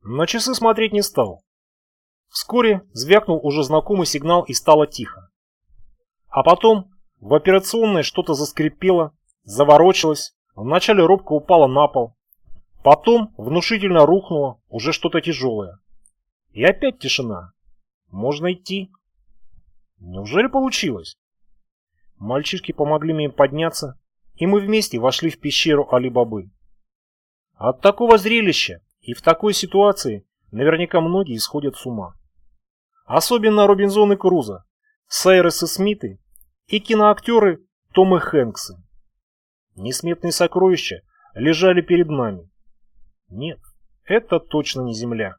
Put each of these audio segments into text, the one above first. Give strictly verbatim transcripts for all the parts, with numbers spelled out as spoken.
На часы смотреть не стал. Вскоре звякнул уже знакомый сигнал и стало тихо. А потом в операционной что-то заскрипело, заворочилось, вначале робко упало на пол, потом внушительно рухнуло уже что-то тяжелое. И опять тишина. Можно идти. Неужели получилось? Мальчишки помогли мне подняться, и мы вместе вошли в пещеру Али-Бабы. От такого зрелища и в такой ситуации наверняка многие исходят с ума. Особенно Робинзоны Крузо, Сайресы Смиты и киноактеры Томы Хэнксы. Несметные сокровища лежали перед нами. Нет, это точно не земля.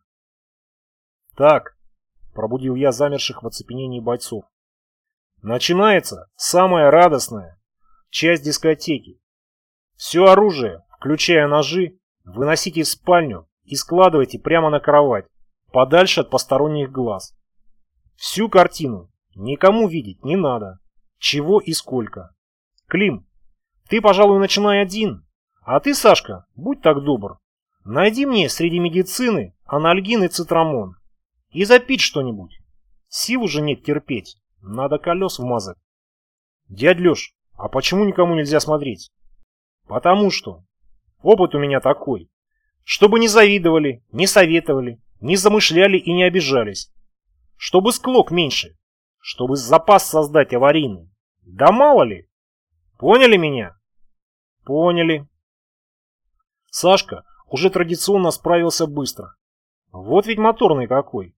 Так, пробудил я замерших в оцепенении бойцов. Начинается самая радостная часть дискотеки. Все оружие, включая ножи, выносите в спальню и складывайте прямо на кровать, подальше от посторонних глаз. Всю картину никому видеть не надо. Чего и сколько. Клим, ты, пожалуй, начинай один. А ты, Сашка, будь так добр. Найди мне среди медицины анальгин и цитрамон. И запить что-нибудь. Сил уже нет терпеть. Надо колес вмазать. Дядь Леш, а почему никому нельзя смотреть? Потому что опыт у меня такой. Чтобы не завидовали, не советовали, не замышляли и не обижались. Чтобы склок меньше. Чтобы запас создать аварийный. Да мало ли. Поняли меня? Поняли. Сашка уже традиционно справился быстро. Вот ведь моторный какой.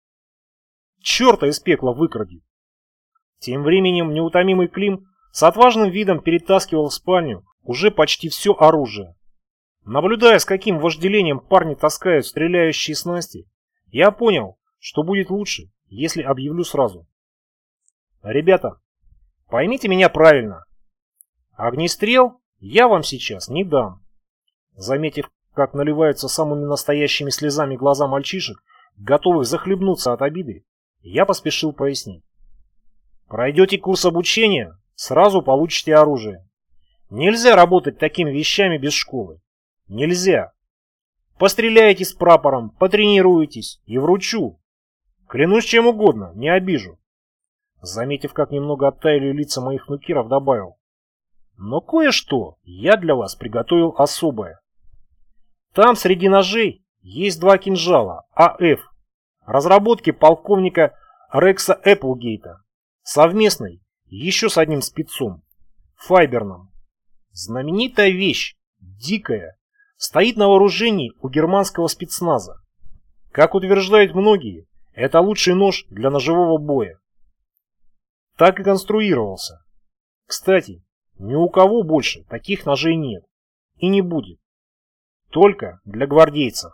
Черта из пекла выкради. Тем временем неутомимый Клим с отважным видом перетаскивал в спальню уже почти все оружие. Наблюдая, с каким вожделением парни таскают стреляющие снасти, я понял, что будет лучше, если объявлю сразу. Ребята, поймите меня правильно. Огнестрел я вам сейчас не дам. Заметив, как наливаются самыми настоящими слезами глаза мальчишек, готовых захлебнуться от обиды, я поспешил пояснить. Пройдете курс обучения, сразу получите оружие. Нельзя работать такими вещами без школы. Нельзя. Постреляете с прапором, потренируетесь и вручу. Клянусь чем угодно, не обижу. Заметив, как немного оттаяли лица моих нукеров, добавил. Но кое-что я для вас приготовил особое. Там среди ножей есть два кинжала А Ф, разработки полковника Рекса Эпплгейта, совместной еще с одним спецом, Файберном. Знаменитая вещь, дикая, стоит на вооружении у германского спецназа. Как утверждают многие, это лучший нож для ножевого боя. Так и конструировался. Кстати, ни у кого больше таких ножей нет и не будет. Только для гвардейцев.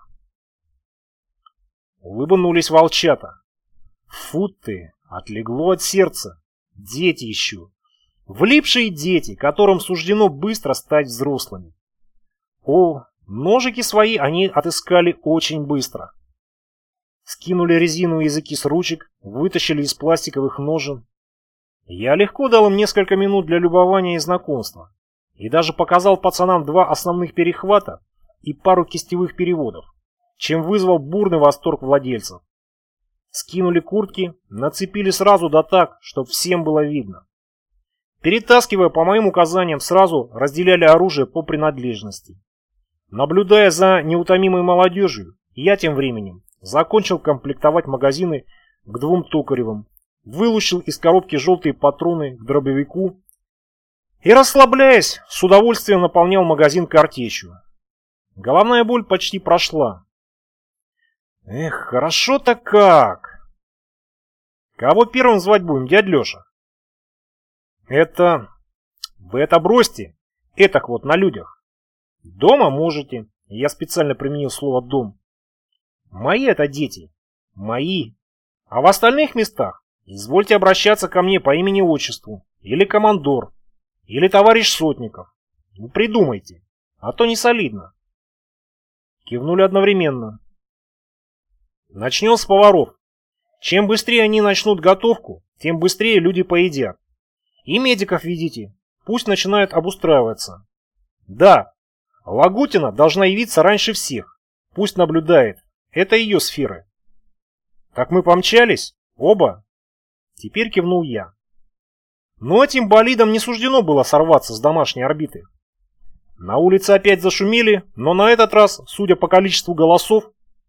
Улыбнулись волчата. Фу ты, отлегло от сердца. Дети еще. Влипшие дети, которым суждено быстро стать взрослыми. О, ножики свои они отыскали очень быстро. Скинули резиновые языки с ручек, вытащили из пластиковых ножен. Я легко дал им несколько минут для любования и знакомства. И даже показал пацанам два основных перехвата и пару кистевых переводов, чем вызвал бурный восторг владельцев. Скинули куртки, нацепили сразу да так, чтобы всем было видно. Перетаскивая по моим указаниям, сразу разделяли оружие по принадлежности. Наблюдая за неутомимой молодежью, я тем временем закончил комплектовать магазины к двум Токаревым, вылущил из коробки желтые патроны к дробовику и, расслабляясь, с удовольствием наполнял магазин картечью. Головная боль почти прошла. Эх, хорошо-то как! Кого первым звать будем, дядь Леша? Это... Вы это бросьте. Этак вот на людях. Дома можете. Я специально применил слово «дом». Мои это дети. Мои. А в остальных местах извольте обращаться ко мне по имени-отчеству. Или командор. Или товарищ Сотников. Ну придумайте. А то не солидно. Кивнули одновременно. Начнем с поваров. Чем быстрее они начнут готовку, тем быстрее люди поедят. И медиков ведите. Пусть начинают обустраиваться. Да, Лагутина должна явиться раньше всех. Пусть наблюдает, Это ее сферы. Так мы помчались? Оба? Теперь кивнул я. Но этим болидам не суждено было сорваться с домашней орбиты. На улице опять зашумели, но на этот раз, судя по количеству голосов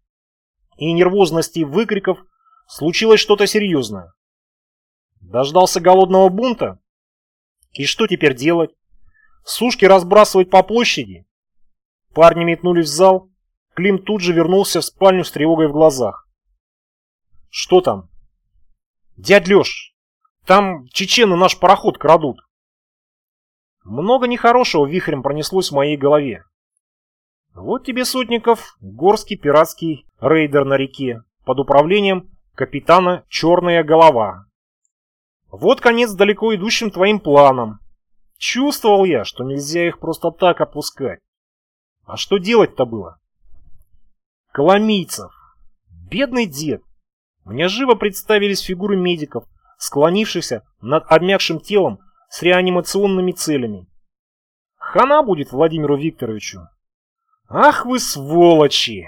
и нервозности выкриков, случилось что-то серьезное. Дождался голодного бунта? И что теперь делать? Сушки разбрасывать по площади? Парни метнулись в зал. Клим тут же вернулся в спальню с тревогой в глазах. Что там? Дядь Леш, там чечены наш пароход крадут. Много нехорошего вихрем пронеслось в моей голове. Вот тебе, Сотников, горский пиратский рейдер на реке под управлением капитана Черная Голова. Вот конец далеко идущим твоим планам. Чувствовал я, что нельзя их просто так отпускать. А что делать-то было? Коломийцев. Бедный дед. Мне живо представились фигуры медиков, склонившихся над обмякшим телом с реанимационными целями. Хана будет Владимиру Викторовичу. Ах вы сволочи!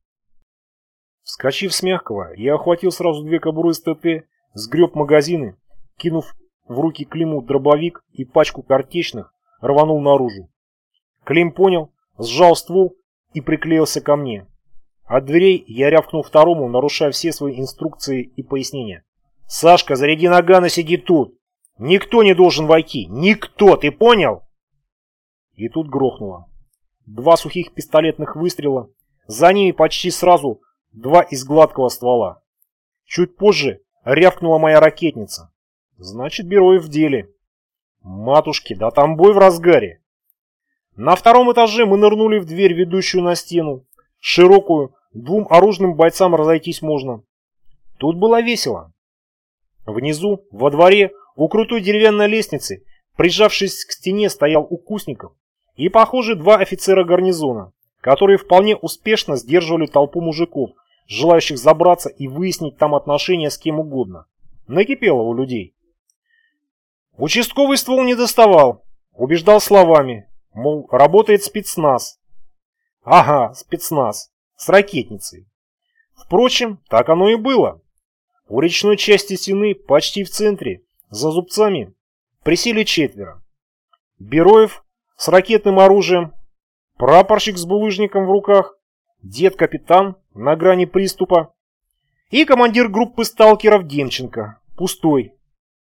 Вскочив с мягкого, я охватил сразу две кобуры с ТТ, сгреб магазины, кинув в руки Климу дробовик и пачку картечных, рванул наружу. Клим понял, сжал ствол и приклеился ко мне. От дверей я рявкнул второму, нарушая все свои инструкции и пояснения. «Сашка, заряди наган и сиди тут! Никто не должен войти! Никто! Ты понял?» И тут грохнуло. Два сухих пистолетных выстрела, за ними почти сразу два из гладкого ствола. Чуть позже рявкнула моя ракетница. Значит, Бероев в деле. Матушки, да там бой в разгаре. На втором этаже мы нырнули в дверь, ведущую на стену. Широкую, двум оружным бойцам разойтись можно. Тут было весело. Внизу, во дворе, у крутой деревянной лестницы, прижавшись к стене, стоял Укусников и, похоже, два офицера гарнизона, которые вполне успешно сдерживали толпу мужиков, желающих забраться и выяснить там отношения с кем угодно. Накипело у людей. Участковый ствол не доставал, убеждал словами, мол, работает спецназ. Ага, спецназ, с ракетницей. Впрочем, так оно и было. У речной части стены, почти в центре, за зубцами, присели четверо. Бероев с ракетным оружием, прапорщик с булыжником в руках, дед-капитан на грани приступа и командир группы сталкеров Демченко, пустой.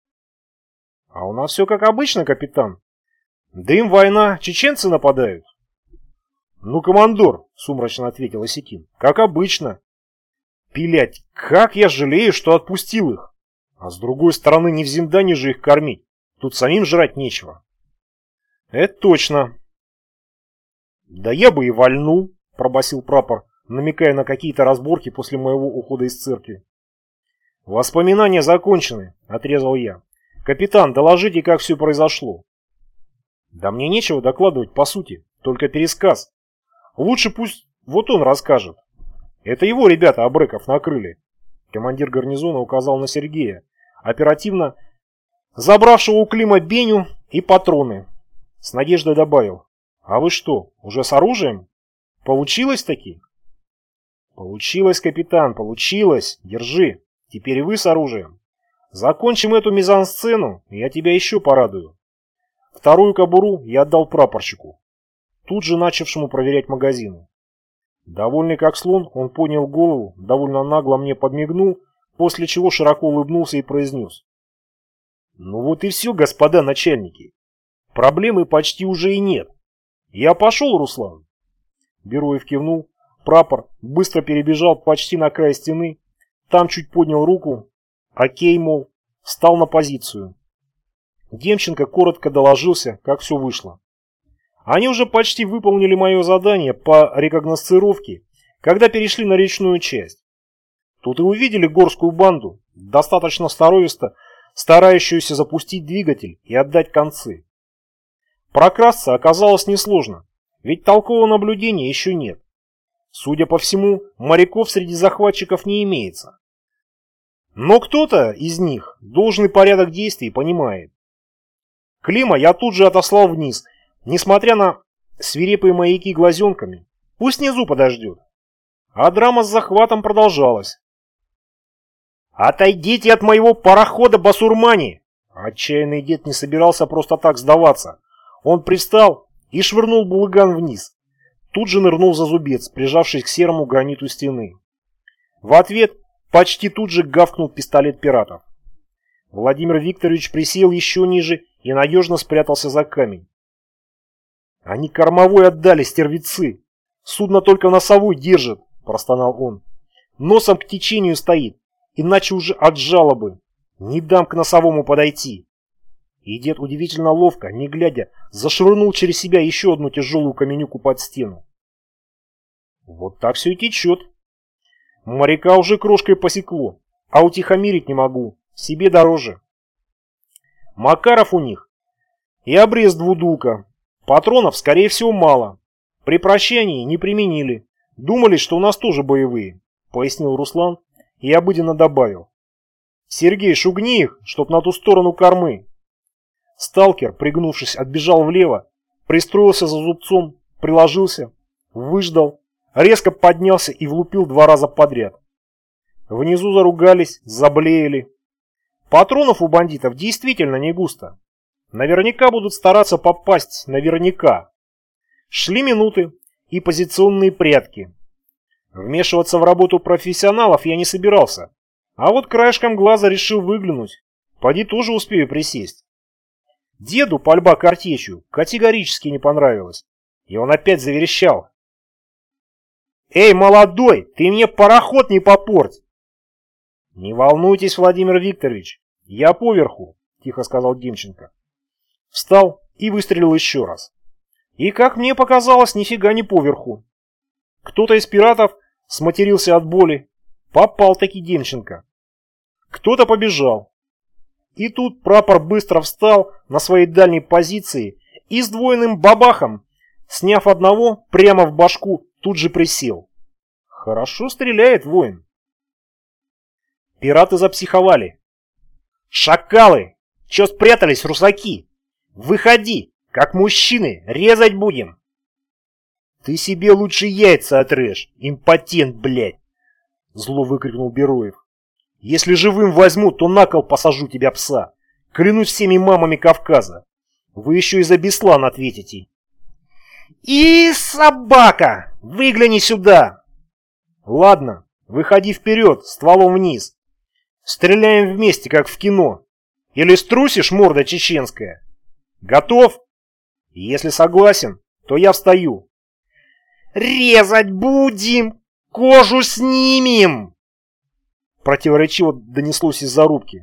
А у нас все как обычно, капитан. Дым, война, чеченцы нападают. Ну, командор, сумрачно ответил Осетин, как обычно. Пилять, как я жалею, что отпустил их. А с другой стороны, не в Зиндане же их кормить. Тут самим жрать нечего. Это точно. Да я бы и вальнул, пробасил прапор, намекая на какие-то разборки после моего ухода из церкви. Воспоминания закончены, отрезал я. Капитан, доложите, как все произошло. Да мне нечего докладывать по сути, только пересказ. Лучше пусть вот он расскажет. Это его ребята Абреков накрыли. Командир гарнизона указал на Сергея, оперативно забравшего у Клима Беню и патроны. С надеждой добавил. А вы что, уже с оружием? Получилось таки? Получилось, капитан, получилось. Держи. Теперь и вы с оружием. Закончим эту мизансцену, и я тебя еще порадую. Вторую кобуру я отдал прапорщику, тут же начавшему проверять магазины. Довольный как слон, он поднял голову, довольно нагло мне подмигнул, после чего широко улыбнулся и произнес. Ну вот и все, господа начальники. Проблемы почти уже и нет. Я пошел, Руслан. Бероев кивнул, прапор быстро перебежал почти на край стены, там чуть поднял руку, окей, мол, встал на позицию. Демченко коротко доложился, как все вышло. Они уже почти выполнили мое задание по рекогносцировке, когда перешли на речную часть. Тут и увидели горскую банду, достаточно сноровисто старающуюся запустить двигатель и отдать концы. Прокрасться оказалось несложно, ведь толкового наблюдения еще нет. Судя по всему, моряков среди захватчиков не имеется. Но кто-то из них должный порядок действий понимает. Клима я тут же отослал вниз, несмотря на свирепые маяки глазенками. Пусть внизу подождет. А драма с захватом продолжалась. «Отойдите от моего парохода, басурмане!» Отчаянный дед не собирался просто так сдаваться. Он привстал и швырнул булыган вниз. Тут же нырнул за зубец, прижавшись к серому граниту стены. В ответ почти тут же гавкнул пистолет пиратов. Владимир Викторович присел еще ниже и надежно спрятался за камень. «Они кормовой отдали, стервецы! Судно только носовой держит!» – простонал он. «Носом к течению стоит, иначе уже отжало бы. Не дам к носовому подойти!» И дед удивительно ловко, не глядя, зашвырнул через себя еще одну тяжелую каменюку под стену. Вот так все и течет. Моряка уже крошкой посекло, а утихомирить не могу, себе дороже. Макаров у них и обрез двудулка. Патронов, скорее всего, мало. При прощании не применили. Думали, что у нас тоже боевые, пояснил Руслан и обыденно добавил. Сергей, шугни их, чтоб на ту сторону кормы. Сталкер, пригнувшись, отбежал влево, пристроился за зубцом, приложился, выждал, резко поднялся и влупил два раза подряд. Внизу заругались, заблеяли. Патронов у бандитов действительно не густо. Наверняка будут стараться попасть, наверняка. Шли минуты и позиционные прятки. Вмешиваться в работу профессионалов я не собирался, а вот краешком глаза решил выглянуть. Поди тоже успею присесть. Деду пальба картечью категорически не понравилась, и он опять заверещал. «Эй, молодой, ты мне пароход не попорть!» «Не волнуйтесь, Владимир Викторович, я поверху», — тихо сказал Демченко. Встал и выстрелил еще раз. И, как мне показалось, нифига не поверху. Кто-то из пиратов сматерился от боли. Попал-таки Демченко. Кто-то побежал. И тут прапор быстро встал на своей дальней позиции и с двойным бабахом, сняв одного прямо в башку, тут же присел. Хорошо стреляет воин. Пираты запсиховали. «Шакалы! Че спрятались, русаки? Выходи, как мужчины, резать будем!» «Ты себе лучше яйца отрежь, импотент, блядь!» Зло выкрикнул Бероев. «Если живым возьму, то на кол посажу тебя, пса. Клянусь всеми мамами Кавказа. Вы еще и за Беслан ответите». «И собака! Выгляни сюда!» «Ладно, выходи вперед, стволом вниз. Стреляем вместе, как в кино. Или струсишь, морда чеченская? Готов? Если согласен, то я встаю». «Резать будем! Кожу снимем!» Противоречиво донеслось из-за рубки.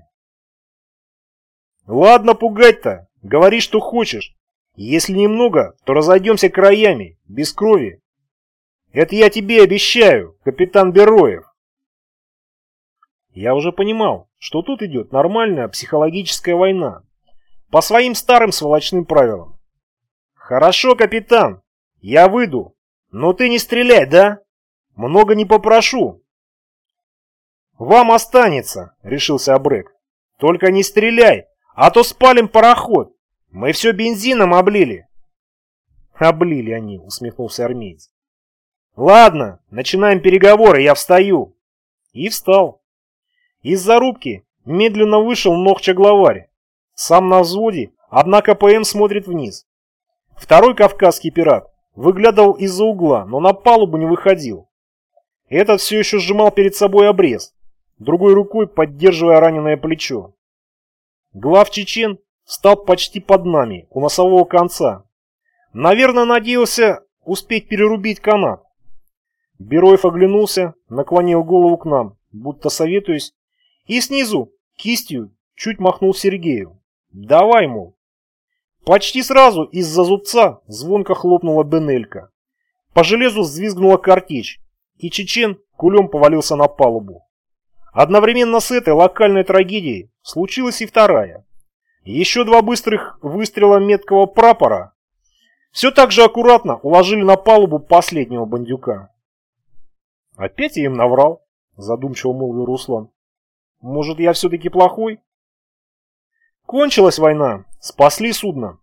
«Ладно пугать-то, говори, что хочешь. Если немного, то разойдемся краями, без крови. Это я тебе обещаю, капитан Бероев». Я уже понимал, что тут идет нормальная психологическая война. По своим старым сволочным правилам. «Хорошо, капитан, я выйду, но ты не стреляй, да? Много не попрошу». «Вам останется», — решился Абрек. «Только не стреляй, а то спалим пароход. Мы все бензином облили». «Облили они», — усмехнулся армеец. «Ладно, начинаем переговоры, я встаю». И встал. Из-за рубки медленно вышел Нохча-главарь. Сам на взводе, однако ПМ смотрит вниз. Второй кавказский пират выглядывал из-за угла, но на палубу не выходил. Этот все еще сжимал перед собой обрез, другой рукой поддерживая раненое плечо. Глав чечен встал почти под нами, у носового конца. Наверное, надеялся успеть перерубить канат. Бероев оглянулся, наклонил голову к нам, будто советуясь, и снизу кистью чуть махнул Сергею. «Давай, мол». Почти сразу из-за зубца звонко хлопнула бенелька. По железу взвизгнула картечь, и чечен кулем повалился на палубу. Одновременно с этой локальной трагедией случилась и вторая. Еще два быстрых выстрела меткого прапора все так же аккуратно уложили на палубу последнего бандюка. «Опять я им наврал», — задумчиво молвил Руслан. «Может, я все-таки плохой?» Кончилась война, спасли судно.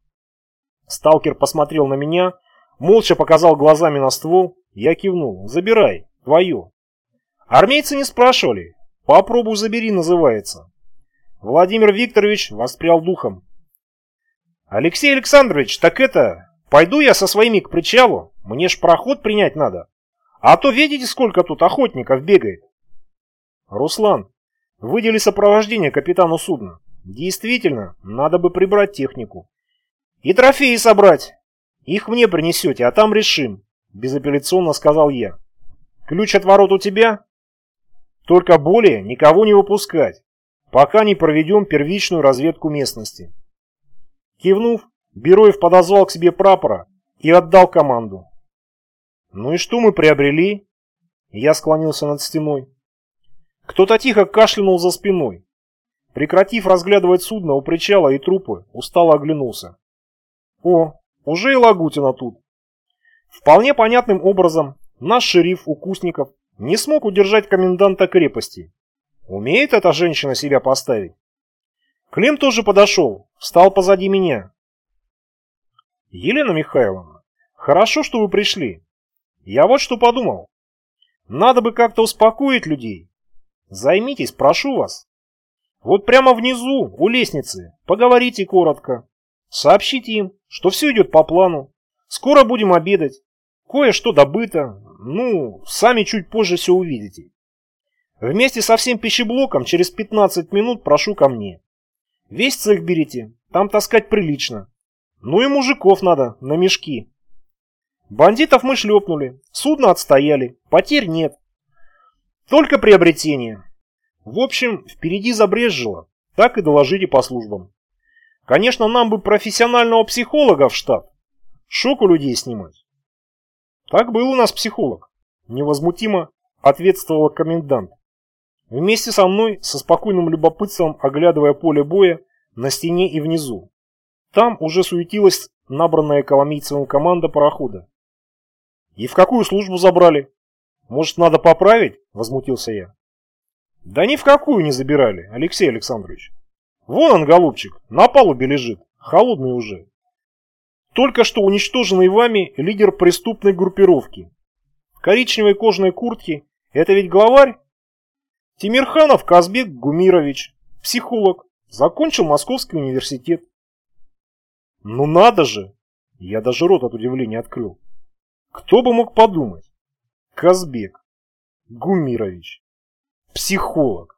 Сталкер посмотрел на меня, молча показал глазами на ствол, я кивнул. «Забирай, Твое. Армейцы не спрашивали. Попробуй забери, называется. Владимир Викторович воспрял духом. Алексей Александрович, так это... Пойду я со своими к причалу. Мне ж проход принять надо. А то видите, сколько тут охотников бегает. Руслан, выдели сопровождение капитану судна. Действительно, надо бы прибрать технику. И трофеи собрать. Их мне принесете, а там решим, безапелляционно сказал я. Ключ от ворот у тебя? Только более никого не выпускать, пока не проведем первичную разведку местности. Кивнув, Бероев подозвал к себе прапора и отдал команду. Ну и что мы приобрели? Я склонился над стеной. Кто-то тихо кашлянул за спиной. Прекратив разглядывать судно у причала и трупы, устало оглянулся. О, уже и Лагутина тут. Вполне понятным образом наш шериф Укусников не смог удержать коменданта крепости. Умеет эта женщина себя поставить? Клим тоже подошел, встал позади меня. Елена Михайловна, хорошо, что вы пришли. Я вот что подумал. Надо бы как-то успокоить людей. Займитесь, прошу вас. Вот прямо внизу, у лестницы, поговорите коротко. Сообщите им, что все идет по плану. Скоро будем обедать. Кое-что добыто. Ну, сами чуть позже все увидите. Вместе со всем пищеблоком через пятнадцать минут прошу ко мне. Весь цех берите, там таскать прилично. Ну и мужиков надо на мешки. Бандитов мы шлепнули, судно отстояли, потерь нет. Только приобретение. В общем, впереди забрезжило, так и доложите по службам. Конечно, нам бы профессионального психолога в штат. Шок у людей снимать. Так был у нас психолог. Невозмутимо ответствовал комендант. Вместе со мной, со спокойным любопытством, оглядывая поле боя на стене и внизу. Там уже суетилась набранная Коломийцевым команда парохода. «И в какую службу забрали? Может, надо поправить?» – возмутился я. «Да ни в какую не забирали, Алексей Александрович. Вон он, голубчик, на палубе лежит, холодный уже. Только что уничтоженный вами лидер преступной группировки. В коричневой кожаной куртке – это ведь главарь? Тимирханов Казбек Гумирович, психолог, закончил Московский университет». «Ну надо же!» Я даже рот от удивления открыл. Кто бы мог подумать? Казбек Гумирович, психолог.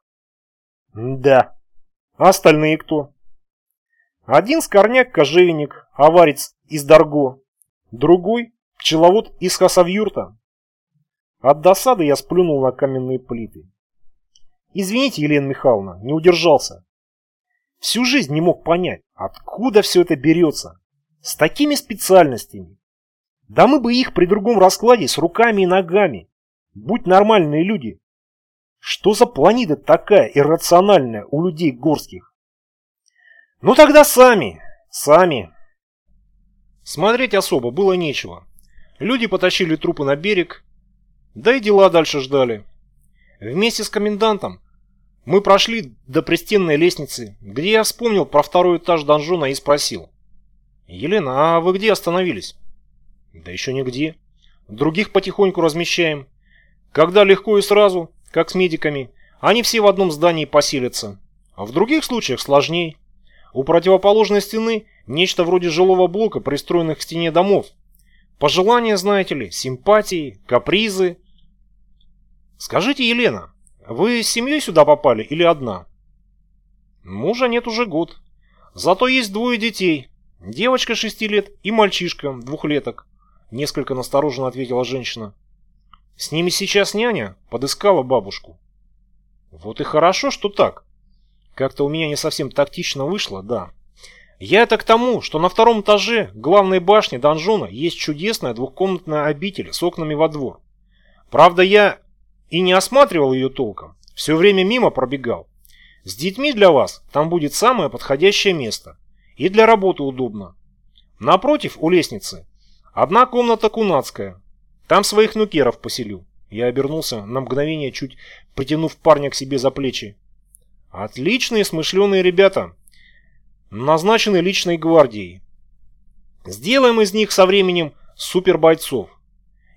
Да. А остальные кто? Один скорняк-кожевенник, аварец из Дарго. Другой пчеловод из Хасавюрта. От досады я сплюнул на каменные плиты. Извините, Елена Михайловна, не удержался. Всю жизнь не мог понять, откуда все это берется. С такими специальностями. Да мы бы их при другом раскладе с руками и ногами. Будь нормальные люди. Что за планета такая иррациональная у людей горских? Ну тогда сами, сами. Смотреть особо было нечего. Люди потащили трупы на берег, да и дела дальше ждали. Вместе с комендантом мы прошли до пристенной лестницы, где я вспомнил про второй этаж донжона и спросил. «Елена, а вы где остановились?» «Да еще нигде. Других потихоньку размещаем. Когда легко и сразу, как с медиками, они все в одном здании поселятся. А в других случаях сложней. У противоположной стены нечто вроде жилого блока, пристроенных к стене домов. Пожелания, знаете ли, симпатии, капризы. Скажите, Елена, вы с семьей сюда попали или одна?» «Мужа нет уже год. Зато есть двое детей. Девочка шести лет и мальчишка двухлеток», — несколько настороженно ответила женщина. «С ними сейчас няня подыскала бабушку». «Вот и хорошо, что так. Как-то у меня не совсем тактично вышло, да. Я это к тому, что на втором этаже главной башни донжона есть чудесная двухкомнатная обитель с окнами во двор. Правда, я и не осматривал ее толком, все время мимо пробегал. С детьми для вас там будет самое подходящее место. И для работы удобно. Напротив, у лестницы, одна комната кунацкая. Там своих нукеров поселю». Я обернулся на мгновение, чуть притянув парня к себе за плечи. «Отличные смышленые ребята. Назначены личной гвардией. Сделаем из них со временем супербойцов.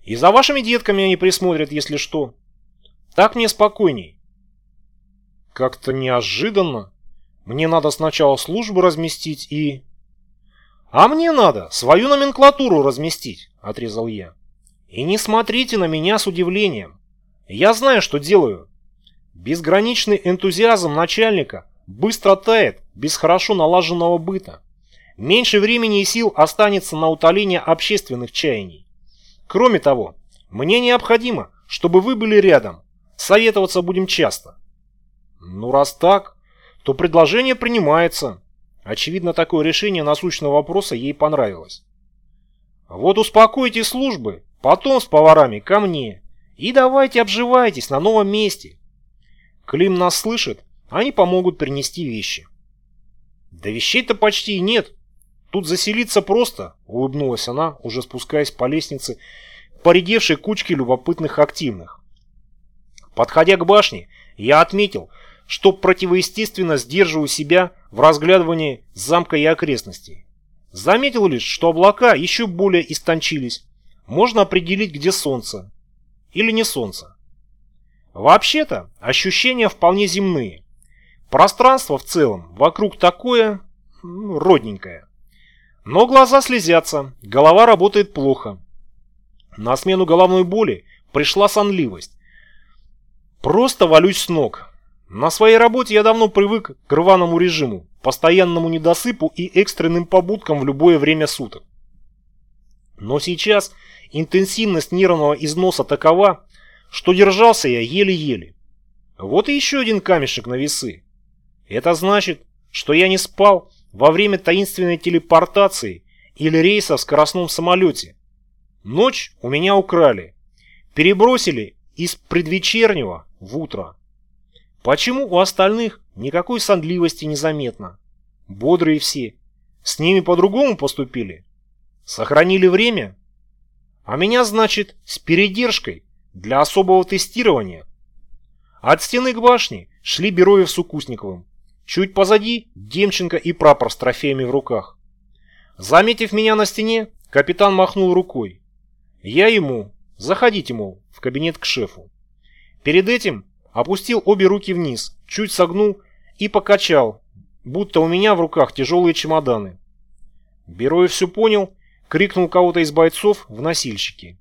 И за вашими детками они присмотрят, если что. Так мне спокойней. Как-то неожиданно. Мне надо сначала службу разместить и... А мне надо свою номенклатуру разместить, отрезал я. И не смотрите на меня с удивлением. Я знаю, что делаю. Безграничный энтузиазм начальника быстро тает без хорошо налаженного быта. Меньше времени и сил останется на утоление общественных чаяний. Кроме того, мне необходимо, чтобы вы были рядом. Советоваться будем часто. Ну, раз так, то предложение принимается. Очевидно, такое решение насущного вопроса ей понравилось. Вот успокойте службы, потом с поварами ко мне. И давайте обживайтесь на новом месте. Клим нас слышит, они помогут принести вещи. Да вещей-то почти и нет. Тут заселиться просто, улыбнулась она, уже спускаясь по лестнице, поредевшей кучки любопытных активных. Подходя к башне, я отметил, что противоестественно сдерживаю себя в разглядывании замка и окрестностей. Заметил лишь, что облака еще более истончились. Можно определить, где солнце. Или не солнце. Вообще-то, ощущения вполне земные. Пространство в целом вокруг такое... Ну, родненькое. Но глаза слезятся, голова работает плохо. На смену головной боли пришла сонливость. Просто валюсь с ног. На своей работе я давно привык к рваному режиму, постоянному недосыпу и экстренным побудкам в любое время суток. Но сейчас интенсивность нервного износа такова, что держался я еле-еле. Вот и еще один камешек на весы. Это значит, что я не спал во время таинственной телепортации или рейса в скоростном самолете. Ночь у меня украли, перебросили из предвечернего в утро. Почему у остальных никакой сонливости не заметно? Бодрые все. С ними по-другому поступили? Сохранили время? А меня, значит, с передержкой для особого тестирования. От стены к башне шли Бероев с Укусниковым. Чуть позади Демченко и прапор с трофеями в руках. Заметив меня на стене, капитан махнул рукой. Я ему: заходите, мол, в кабинет к шефу. Перед этим опустил обе руки вниз, чуть согнул и покачал, будто у меня в руках тяжелые чемоданы. Бероев все понял, крикнул кого-то из бойцов в носильщики.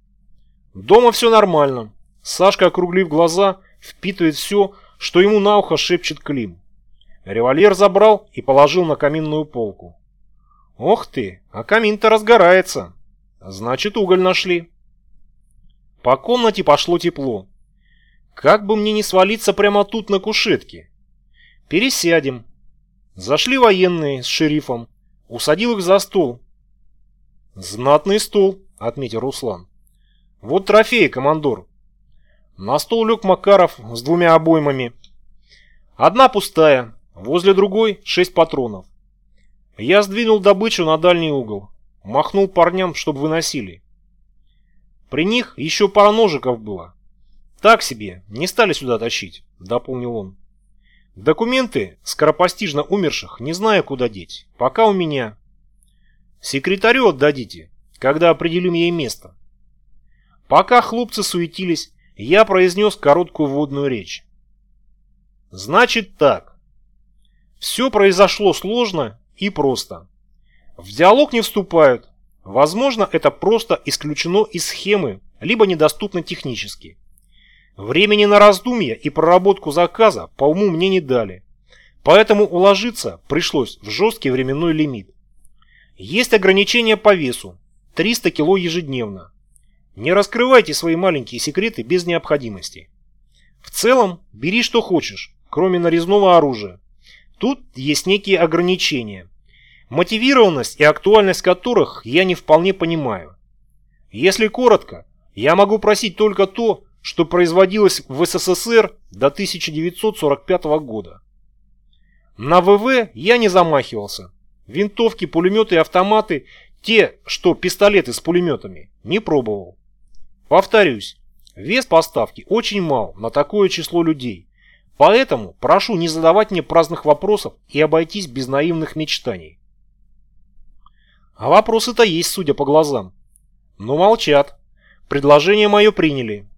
Дома все нормально. Сашка, округлив глаза, впитывает все, что ему на ухо шепчет Клим. Револьвер забрал и положил на каминную полку. Ох ты, а камин-то разгорается. Значит, уголь нашли. По комнате пошло тепло. Как бы мне не свалиться прямо тут на кушетке. Пересядем. Зашли военные с шерифом. Усадил их за стол. Знатный стол, отметил Руслан. Вот трофеи, командор. На стол лег Макаров с двумя обоймами. Одна пустая, возле другой шесть патронов. Я сдвинул добычу на дальний угол. Махнул парням, чтобы выносили. При них еще пара ножиков было. Так себе, не стали сюда тащить, дополнил он. Документы скоропостижно умерших не знаю, куда деть. Пока у меня. Секретарю отдадите, когда определим ей место. Пока хлопцы суетились, я произнес короткую вводную речь. Значит так. Все произошло сложно и просто. В диалог не вступают. Возможно, это просто исключено из схемы, либо недоступно технически. Времени на раздумья и проработку заказа по уму мне не дали. Поэтому уложиться пришлось в жесткий временной лимит. Есть ограничения по весу. триста кило ежедневно. Не раскрывайте свои маленькие секреты без необходимости. В целом, бери что хочешь, кроме нарезного оружия. Тут есть некие ограничения, мотивированность и актуальность которых я не вполне понимаю. Если коротко, я могу просить только то, что производилось в СССР до тысяча девятьсот сорок пятого года. На ВВ я не замахивался. Винтовки, пулеметы и автоматы, те, что пистолеты с пулеметами, не пробовал. Повторюсь, вес поставки очень мал на такое число людей. Поэтому прошу не задавать мне праздных вопросов и обойтись без наивных мечтаний. А вопросы-то есть, судя по глазам. Но молчат. Предложение мое приняли.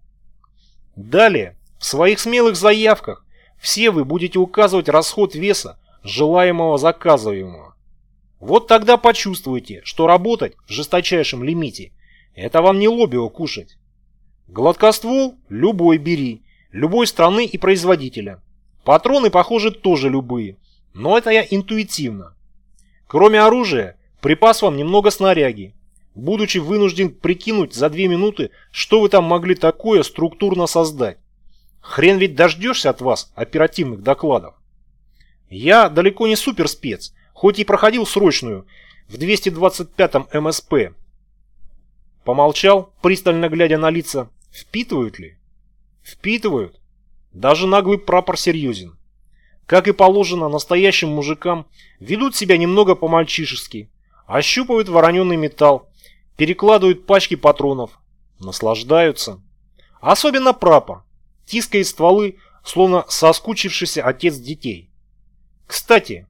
Далее, в своих смелых заявках все вы будете указывать расход веса желаемого заказываемого. Вот тогда почувствуете, что работать в жесточайшем лимите – это вам не лобио кушать. Гладкоствол любой бери, любой страны и производителя. Патроны, похоже, тоже любые, но это я интуитивно. Кроме оружия, припас вам немного снаряги, будучи вынужден прикинуть за две минуты, что вы там могли такое структурно создать. Хрен ведь дождешься от вас оперативных докладов. Я далеко не суперспец, хоть и проходил срочную в двести двадцать пятом эм эс пэ. Помолчал, пристально глядя на лица. Впитывают ли? Впитывают. Даже наглый прапор серьезен. Как и положено настоящим мужикам, ведут себя немного по-мальчишески, ощупывают вороненый металл, перекладывают пачки патронов, наслаждаются. Особенно прапор, тискает стволы, словно соскучившийся отец детей. Кстати,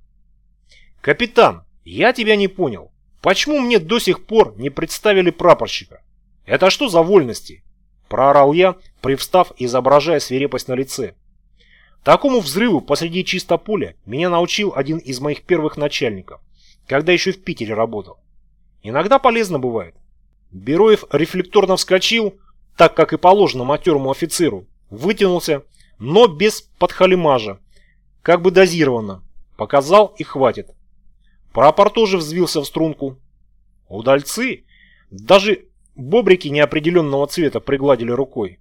капитан, я тебя не понял. Почему мне до сих пор не представили прапорщика? Это что за вольности? Проорал я, привстав, изображая свирепость на лице. Такому взрыву посреди чисто поля меня научил один из моих первых начальников, когда еще в Питере работал. Иногда полезно бывает. Бероев рефлекторно вскочил, так как и положено матерому офицеру, вытянулся, но без подхалимажа, как бы дозированно. Показал и хватит. Прапор тоже взвился в струнку. Удальцы даже бобрики неопределенного цвета пригладили рукой.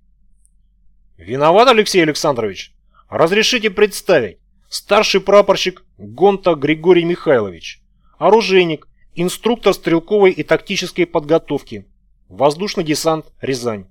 Виноват, Алексей Александрович. Разрешите представить. Старший прапорщик Гонта Григорий Михайлович. Оружейник, инструктор стрелковой и тактической подготовки. Воздушный десант, Рязань.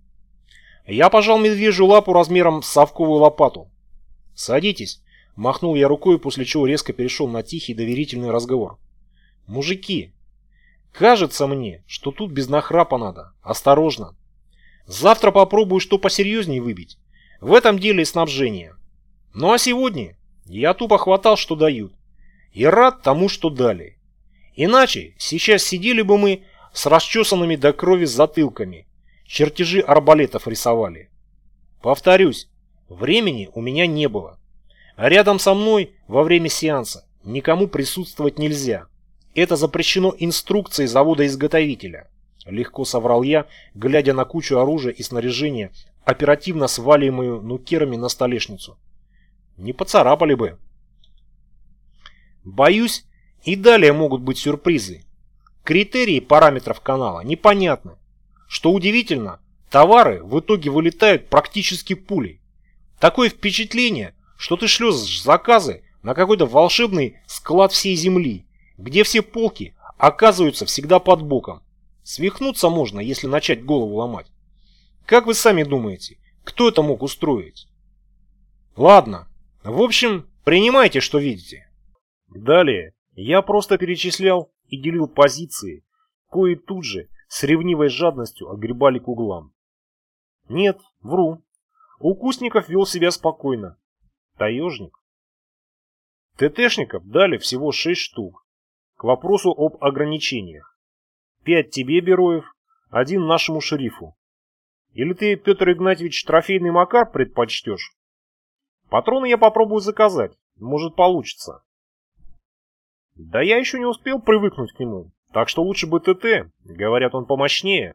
Я пожал медвежью лапу размером с совковую лопату. Садитесь. Махнул я рукой, после чего резко перешел на тихий доверительный разговор. Мужики, кажется мне, что тут без нахрапа надо. Осторожно. Завтра попробую что посерьезнее выбить. В этом деле снабжение. Ну а сегодня я тупо хватал, что дают. И рад тому, что дали. Иначе сейчас сидели бы мы с расчесанными до крови затылками. Чертежи арбалетов рисовали. Повторюсь, времени у меня не было. А рядом со мной во время сеанса никому присутствовать нельзя. Это запрещено инструкцией завода-изготовителя. Легко соврал я, глядя на кучу оружия и снаряжения, оперативно сваливаемую нукерами на столешницу. Не поцарапали бы. Боюсь, и далее могут быть сюрпризы. Критерии параметров канала непонятны. Что удивительно, товары в итоге вылетают практически пулей. Такое впечатление, что ты шлешь заказы на какой-то волшебный склад всей земли, где все полки оказываются всегда под боком. Свихнуться можно, если начать голову ломать. Как вы сами думаете, кто это мог устроить? Ладно, в общем, принимайте, что видите. Далее я просто перечислял и делил позиции, кои тут же с ревнивой жадностью отгребали к углам. Нет, вру. Укусников вел себя спокойно. Таежник. ТТшников дали всего шесть штук. К вопросу об ограничениях. Пять тебе, Бероев, один нашему шерифу. Или ты, Петр Игнатьевич, трофейный Макар предпочтешь? Патроны я попробую заказать. Может, получится. Да я еще не успел привыкнуть к нему. Так что лучше бы ТТ. Говорят, он помощнее.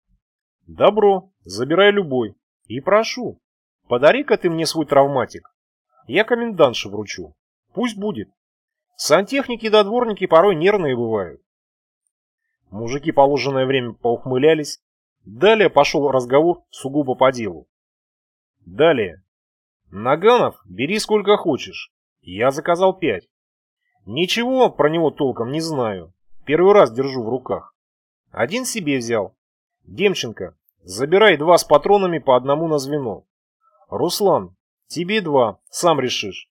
Добро, забирай любой. И прошу, подари-ка ты мне свой травматик. Я комендантше вручу. Пусть будет. Сантехники и додворники порой нервные бывают. Мужики положенное время поухмылялись. Далее пошел разговор сугубо по делу. Далее. Наганов бери сколько хочешь. Я заказал пять. Ничего про него толком не знаю. Первый раз держу в руках. Один себе взял. Демченко, забирай два с патронами по одному на звено. Руслан, тебе два, сам решишь.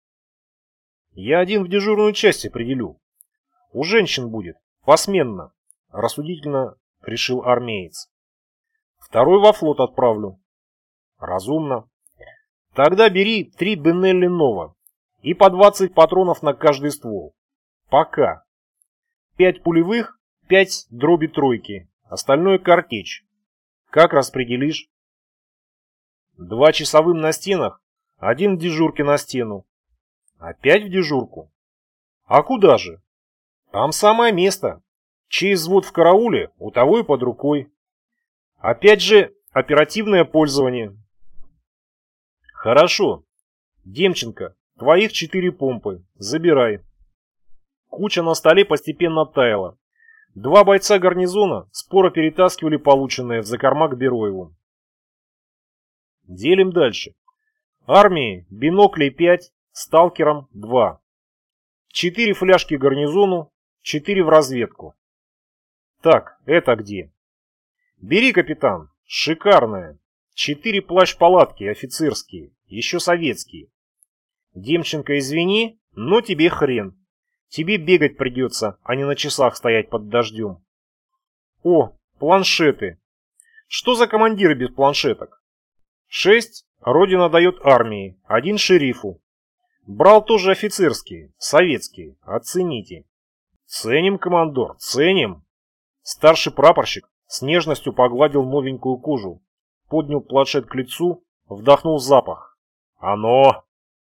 Я один в дежурную часть определю. У женщин будет, посменно, рассудительно решил армеец. Второй во флот отправлю. Разумно. Тогда бери три Бенелли Нова и по двадцать патронов на каждый ствол. Пока. Пять пулевых, пять дроби тройки, остальное картечь. Как распределишь? Два часовым на стенах, один в дежурке на стену. Опять в дежурку? А куда же? Там самое место. Чей взвод в карауле, у того и под рукой. Опять же, оперативное пользование. Хорошо. Демченко, твоих четыре помпы. Забирай. Куча на столе постепенно таяла. Два бойца гарнизона споро перетаскивали полученное в закорма к Бероеву. Делим дальше. Армии биноклей пять, сталкерам два. Четыре фляжки гарнизону, четыре в разведку. Так, это где? Бери, капитан, шикарная. Четыре плащ-палатки офицерские, еще советские. Демченко, извини, но тебе хрен. Тебе бегать придется, а не на часах стоять под дождем. О, планшеты. Что за командиры без планшеток? Шесть Родина дает армии, один шерифу. Брал тоже офицерские, советские, оцените. Ценим, командор, ценим. Старший прапорщик с нежностью погладил новенькую кожу, поднял планшет к лицу, вдохнул запах. Оно!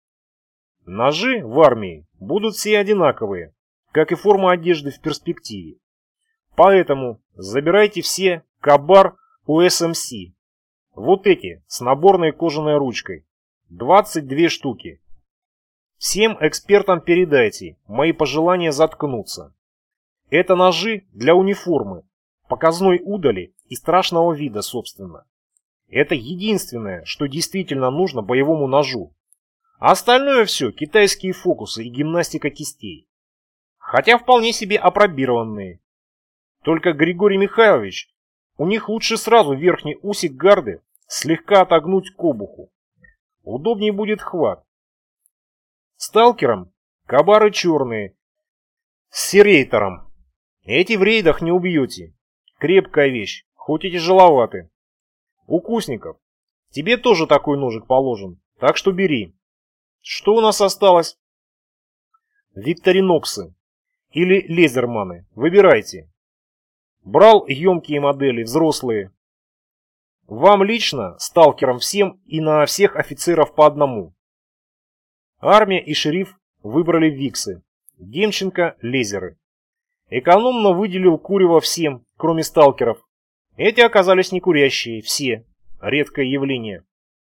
Ножи в армии будут все одинаковые, как и форма одежды в перспективе. Поэтому забирайте все Кабар у эс эм си. Вот эти, с наборной кожаной ручкой. двадцать две штуки. Всем экспертам передайте, мои пожелания заткнутся. Это ножи для униформы, показной удали и страшного вида, собственно. Это единственное, что действительно нужно боевому ножу. А остальное все китайские фокусы и гимнастика кистей. Хотя вполне себе апробированные. Только Григорий Михайлович, у них лучше сразу верхний усик гарды слегка отогнуть к обуху. Удобнее будет хват. Сталкерам кабары черные, с серейтором. Эти в рейдах не убьете. Крепкая вещь, хоть и тяжеловаты. Укусников, тебе тоже такой ножик положен, так что бери. Что у нас осталось? Викториноксы или лезерманы, выбирайте. Брал емкие модели, взрослые. Вам лично, сталкерам всем и на всех офицеров по одному. Армия и шериф выбрали виксы, Демченко – лезеры. Экономно выделил курево всем, кроме сталкеров. Эти оказались не курящие, все. Редкое явление.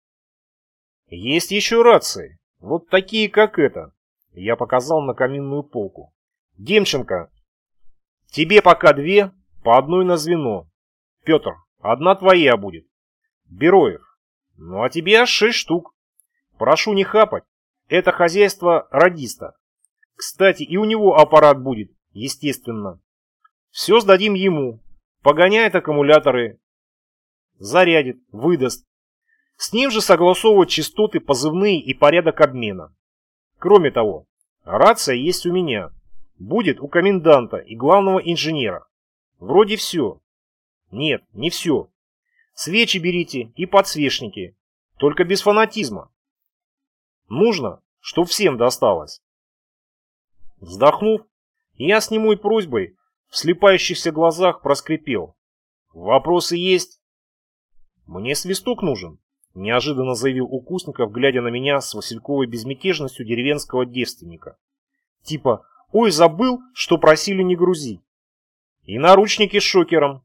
Есть еще рации. Вот такие, как эта. Я показал на каминную полку. Демченко, тебе пока две, по одной на звено. Петр, одна твоя будет. Бероев, ну а тебе аж шесть штук. Прошу не хапать. Это хозяйство радиста. Кстати, и у него аппарат будет, естественно. Все сдадим ему. Погоняет аккумуляторы. Зарядит, выдаст. С ним же согласовывать частоты, позывные и порядок обмена. Кроме того, рация есть у меня. Будет у коменданта и главного инженера. Вроде все. Нет, не все. Свечи берите и подсвечники. Только без фанатизма. Нужно, чтоб всем досталось. Вздохнув, я с немой просьбой в слепающихся глазах проскрипел. Вопросы есть? Мне свисток нужен. Неожиданно заявил Укусников, глядя на меня с васильковой безмятежностью деревенского девственника. Типа, ой, забыл, что просили не грузить. И наручники с шокером.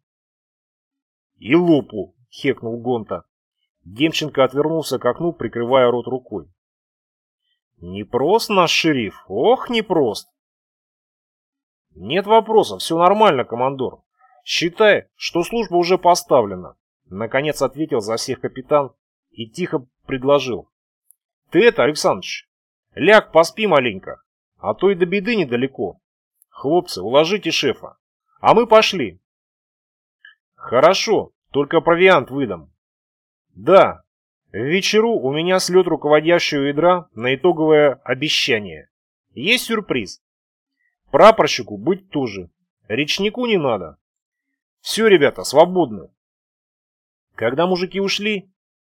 И лупу, хекнул Гонта. Демченко отвернулся к окну, прикрывая рот рукой. Непрост наш шериф, ох, непрост. Нет вопросов, все нормально, командор. Считай, что служба уже поставлена. Наконец ответил за всех капитан и тихо предложил. Ты это, Александрович, ляг, поспи маленько, а то и до беды недалеко. Хлопцы, уложите шефа, а мы пошли. Хорошо, только провиант выдам. Да, в вечеру у меня слет руководящего ядра на итоговое обещание. Есть сюрприз. Прапорщику быть тоже. Речнику не надо. Все, ребята, свободны. Когда мужики ушли,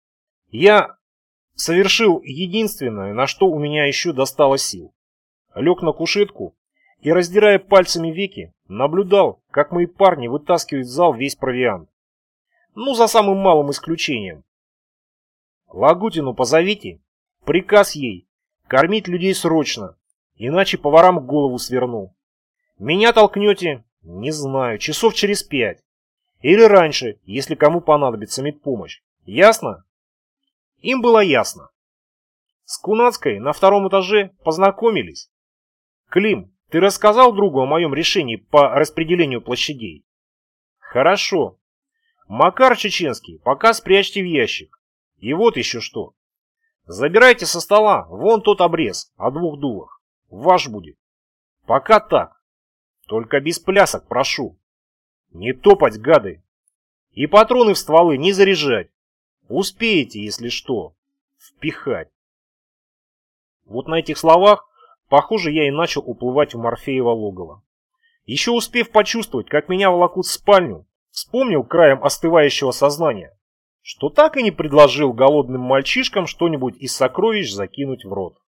я совершил единственное, на что у меня еще достало сил. Лег на кушетку и, раздирая пальцами веки, наблюдал, как мои парни вытаскивают в зал весь провиант. Ну, за самым малым исключением. Лагутину позовите. Приказ ей. Кормить людей срочно. Иначе поварам голову сверну. Меня толкнете, не знаю, часов через пять. Или раньше, если кому понадобится медпомощь. Ясно? Им было ясно. С Кунацкой на втором этаже познакомились. Клим, ты рассказал другу о моем решении по распределению площадей? Хорошо. Макар Чеченский пока спрячьте в ящик. И вот еще что. Забирайте со стола вон тот обрез о двух дулах. Ваш будет. Пока так. Только без плясок, прошу. Не топать, гады. И патроны в стволы не заряжать. Успеете, если что, впихать. Вот на этих словах, похоже, я и начал уплывать в Морфеево логово. Еще успев почувствовать, как меня волокут в спальню, вспомнил краем остывающего сознания, что так и не предложил голодным мальчишкам что-нибудь из сокровищ закинуть в рот.